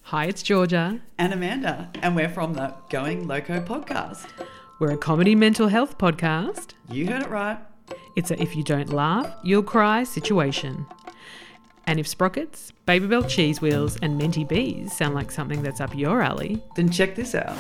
Hi, it's Georgia. And Amanda, and we're from the Going Loco podcast. We're a comedy mental health podcast. You heard it right. It's a if you don't laugh, you'll cry situation. And if sprockets, Baby Bell cheese wheels and minty bees sound like something that's up your alley, Then check this out.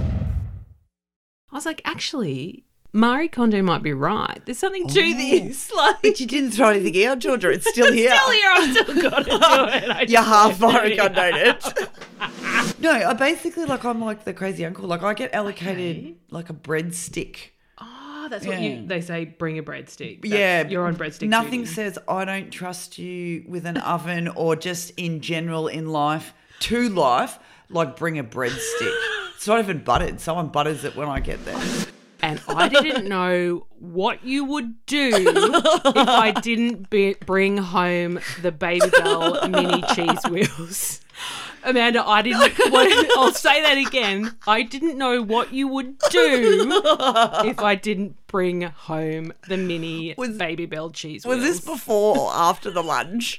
I was like, actually, Marie Kondo might be right. There's something to this. Like, But you didn't throw anything out, Georgia. It's still here. still here, I've still got to do it. You're half Marie Kondoed it. No, I'm like the crazy uncle. Like, I get allocated like a breadstick. Oh, that's what they say, bring a breadstick. Yeah. You're on breadstick Nothing duty. says I don't trust you with an oven or just in general in life, to life, like bring a breadstick. It's not even buttered. Someone butters it when I get there. And I didn't know what you would do if I didn't bring home the Baby Bell mini cheese wheels. Amanda, I'll say that again. I didn't know what you would do if I didn't bring home the mini Baby Bell cheese wheels. Was this before or after the lunch?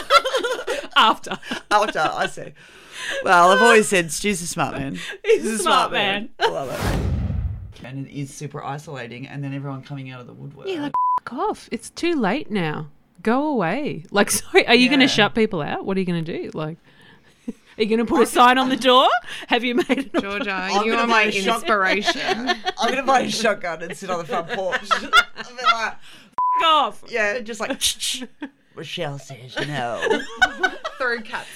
After, I see. Well, I've always said Stu's a smart man. He's a smart man. I love it. And it is super isolating, and then everyone coming out of the woodwork. Yeah, like, f*** off. It's too late now. Go away. Like, sorry, are you going to shut people out? What are you going to do? Like, are you going to put a sign on the door? Have you made it? Georgia, you are my inspiration. I'm going to buy a shotgun and sit on the front porch. I'll be like, F*** off. yeah, just like, Rochelle says no. Throw cats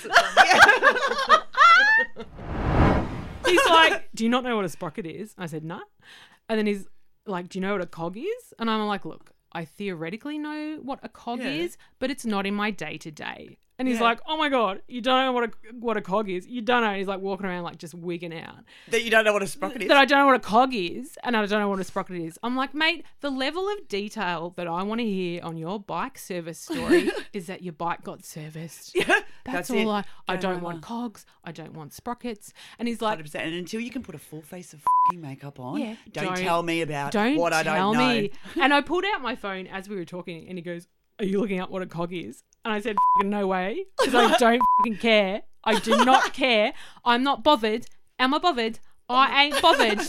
at them. He's like, do you not know what a sprocket is? I said, no. And then he's like, do you know what a cog is? And I'm like, look, I theoretically know what a cog is, but it's not in my day-to-day. And he's like, oh my God, you don't know what a cog is? You don't know. And he's like walking around like just wigging out. That you don't know what a sprocket is? That I don't know what a cog is and I don't know what a sprocket is. I'm like, mate, the level of detail that I want to hear on your bike service story is that your bike got serviced. Yeah, That's it. all I don't want cogs. I don't want sprockets. And he's like, 100%. And until you can put a full face of makeup on, Yeah, don't tell me about don't what I don't tell know. me. And I pulled out my phone as we were talking and he goes, are you looking up what a cog is? And I said, no way, because I don't care. I do not care. I'm not bothered. Am I bothered? I ain't bothered.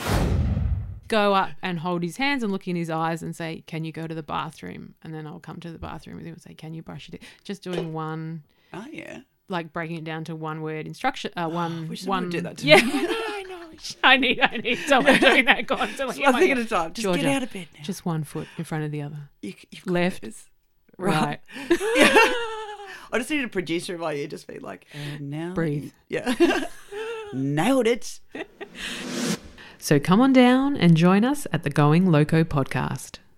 Go up and hold his hands and look in his eyes and say, can you go to the bathroom? And then I'll come to the bathroom with him and say, can you brush your teeth? Just doing one. Oh, yeah. Like breaking it down to one word instruction. Wish someone would do that to yeah, me. I know. I need someone doing that constantly. One thing at a time. Just Georgia, get out of bed now. Just one foot in front of the other. You've got Left, this. right. I just need a producer in my ear just be like, and now. Breathe. Yeah. Nailed it. So come on down and join us at the Going Loco podcast.